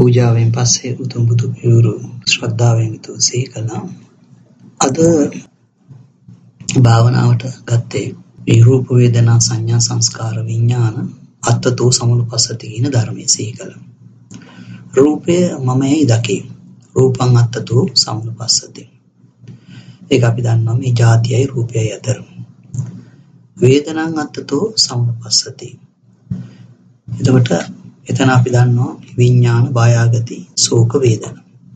පූජාවෙන් පස්සේ උතුම් බුදු පියවරු ශ්‍රද්ධාවෙන් යුතුව සිහි කළා. අද භාවනාවට ගත්තේ මේ රූප වේදනා සංඥා සංස්කාර විඥාන අත්තතෝ සමුපස්සති කියන ධර්මයේ සිහි කළා. රූපය මමයි දකි. රූපං අත්තතෝ සමුපස්සති. ඒක අපි දන්නවා මේ ජාතියයි රූපයයි අතර. වේදනං අත්තතෝ සමුපස්සති. එතකොට එතන අපි දන්නවා විඥාන බායාගති ශෝක වේදන.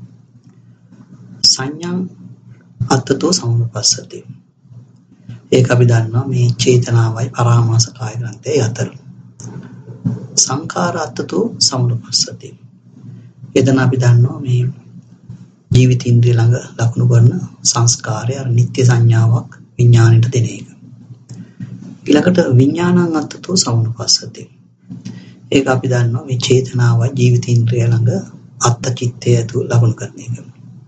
සංඥා අත්තතෝ සමුපස්සති. ඒක අපි දන්නවා මේ චේතනාවයි පරාමාස කාය ග්‍රන්ථයයි අතර. සංඛාර අත්තතෝ සමුපස්සති. එතන අපි දන්නවා මේ ජීවිතින්ද්‍රිය ළඟ ලකුණු කරන සංස්කාරය අර නිත්‍ය සංඥාවක් විඥාණයට දෙන එක. ඊළඟට විඥානං අත්තතෝ සමුපස්සති. ඒක අපි දන්නවා මේ චේතනාව ජීවිතින්ද්‍රිය ළඟ අත්ත චිත්තය ඇතුළු ලකුණු කරන එක.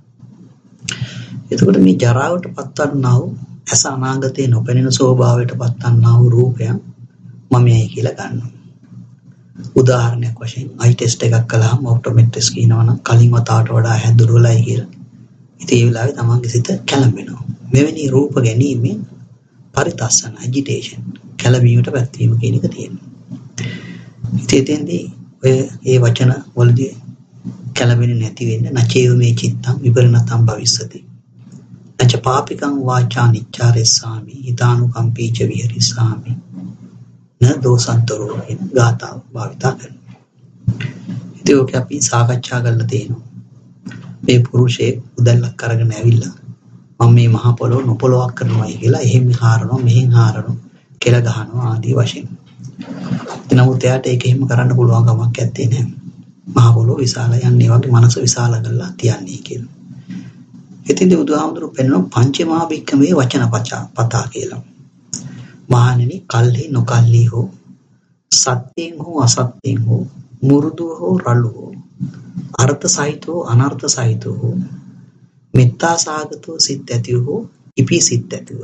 එතකොට මේ ජරාවට පත්වන්නා වූ අස අනාගතේ නොපෙනෙන ස්වභාවයට පත්වන්නා වූ රූපයන් මමයි කියලා ගන්නවා. උදාහරණයක් වශයෙන් අයි ටෙස්ට් එකක් කළාම ඔප්ටොමෙට්‍රිස් කියනවනම් කලින් වතාවට වඩා හැදුරුවලයි කියලා. ඉතින් ඒ වෙලාවේ තමන්ගේ සිත කැළඹෙනවා. මෙවැනි රූප ගැනීමෙන් පරිතස්සන ඇජිටේෂන් කැළඹීමට පැත්වීම කියන එක තියෙනවා. ඉතින්දී ඔය ඒ වචන වලදී කැළඹෙන්නේ නැති වෙන්න නචේව මේ චිත්තං විපරිණතං භවිස්සති. නච පාපිකං වාචා නිච්චාරෙස්සාමි හිතානුකම්පීච විහෙරිස්සාමි න දෝසන්තරෝ කියන ගාථාව භාවිතා කරනවා. ඉතින් ඔක අපි සාකච්ඡා කරලා තියෙනවා. මේ පුරුෂයෙක් උදැල්ලක් අරගෙන ඇවිල්ලා මම මේ මහ පොළොව නොපොළොවක් කරනවායි කියලා එහෙම හාරනවා මෙහෙන් හාරනවා කෙල ගහනවා ආදී වශයෙන්. නමුත් එයාට ඒක එහෙම කරන්න පුළුවන් කමක් නැත්තේ නෑ. මහ පොළොව විශාලයි යන්නේ වගේ මනස විශාල කරලා තියන්නේ කියලා. ඉතින්දී බුදුහාමුදුරුවෝ පෙන්වන පංචමහා භික්ඛවේ වචන පතා කියලා. මහණෙනි කල්හි නොකල්හි හෝ සත්‍යයෙන් හෝ අසත්‍යයෙන් හෝ මුරුදු හෝ රළු හෝ අර්ථ සහිතව අනර්ථ සහිතව මෙත්තා සාගතව සිත් ඇතිව හෝ ඉපි සිත් ඇතිව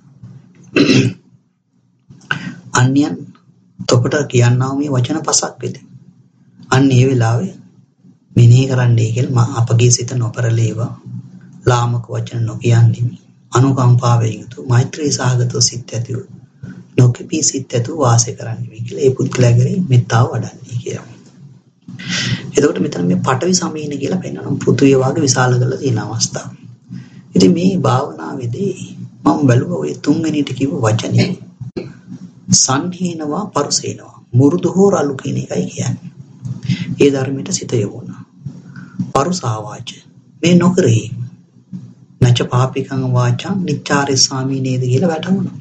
අන්‍යයන් තොපට කියන්නා මේ වචන පසක් වෙද. අන්න ඒ වෙලාවේ මෙනෙහි කරන්නයි කියලා අපගේ සිත නොපරලේවා ලාමක වචන නොකියන්නේ අනුකම්පාවෙන් යුතු මෛත්‍රී සාගතව සිත් ඇතිව නොකිපි සිත් ඇතුව වාසය කරන්නේ කියලා ඒ පුද්ගලයා කරේ මෙත්තාව වඩන්නේ කියලා. එතකොට මෙතන මේ පඨවි සමීන කියලා පෙන්වනවා පෘථුවිය වාගේ විශාල කරලා තියෙන අවස්ථාව. ඉතින් මේ භාවනාවේදී මම බැලුවා ඔය තුන්වෙනිට කිව්ව වචනේ සංහීනවා පරුසේනවා මුරුදු හෝ රළු කියන එකයි කියන්නේ. ඒ ධර්මයට සිත යොමුනා. පරුසාවාච මේ නොකරේ නච පාපිකං වාචං නිච්චාරේ ස්වාමී නේද කියලා වැටහුණා.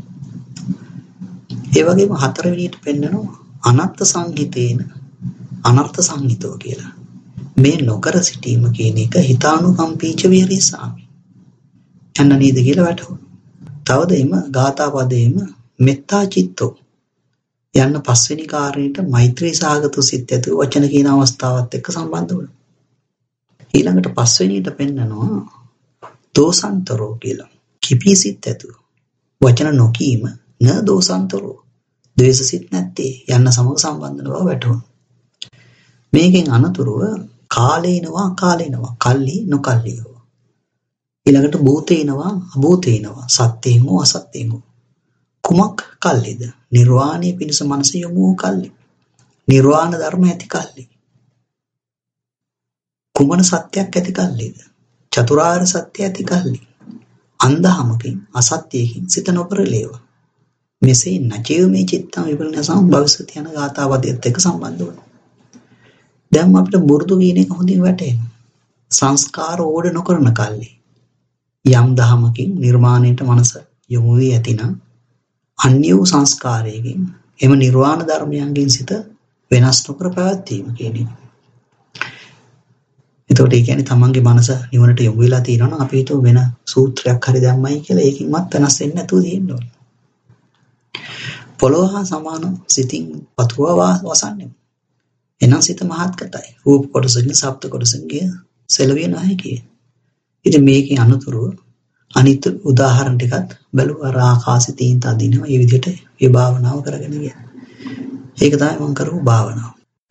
ඒ වගේම හතරවෙනියට පෙන්නනවා අනත්ත් සංහිතේන අනර්ථ සංහිතෝ කියලා. මේ නොකර සිටීම කියන එක හිතානුකම්පීච විහෙරිස්සාමි. යන්න නේද කියලා වැටහුණා. තවද එම ගාථා පදයේම මෙත්තා චිත්තෝ යන්න පස්වෙනි කාරණේට මෛත්‍රී සාගත සිත් ඇතුව වචන කියන අවස්ථාවත් එක්ක සම්බන්ධ වුණා. ඊළඟට පස්වෙනියට පෙන්නනවා දෝසන්තරෝ කියලා. කිපී සිත් ඇතුව වචන නොකීම න දෝසන්තරෝ ද්වේෂ සිත් නැත්තේ යන්න සමග සම්බන්ධ බව වැටහුණා. මේකෙන් අනතුරුව කාලේනවා අකාලේනවා කල්ලි නොකල්ලි හෝ ඊළඟට භූතේනවා අභූතේනවා සත්‍යයෙන් හෝ අසත්‍යයෙන් හෝ කුමක් කල්ලිද නිර්වාණය පිණිස මනස යොමු කල්ලි නිර්වාණ ධර්ම ඇති කල්ලි කුමන සත්‍යයක් ඇති කල්ලිද චතුරාර්ය සත්‍ය ඇති කල්ලි අන්ධහමකින් අසත්‍යයෙන් සිත නොපරලේව මෙසේ නචේව මේ චිත්තං විපරිණාසං භවිස්සති යන ගාථාවදියත් එක්ක සම්බන්ධ වෙනවා. දැන් අපිට මුරුදු කියන එක හොඳින් වැටහෙනවා. සංස්කාර ඕඩ නොකරන කල්ලි යම් දහමකින් නිර්මාණයට මනස යොමු වී ඇතිනම් අන්‍ය වූ සංස්කාරයකින් එම නිර්වාණ ධර්මයන්ගෙන් සිත වෙනස් නොකර පැවැත්වීම කියන එක. එතකොට ඒ කියන්නේ තමන්ගේ මනස නිවනට යොමු වෙලා තියෙනවා නම් අපි හිතුව වෙන සූත්‍රයක් හරි දැම්මයි කියලා ඒකින්වත් වෙනස් වෙන්නේ නැතුව තියෙන්න ඕනේ. පොළොව හා සමාන සිතින් පතුරවා වසන්නේ. එනම් සිත මහත්කතයි. රූප කොටසකින් ශබ්ද කොටසකින් සෙලවිය නැහැ කියේ. ඉතින් මේකේ අනුතුරු අනිත් උදාහරණ ටිකත් බැලුවා ආකාශී තීන්ත අදිනවා. මේ විදිහට මේ භාවනාව කරගෙන ගියා. ඒක තමයි මම කරපු භාවනාව.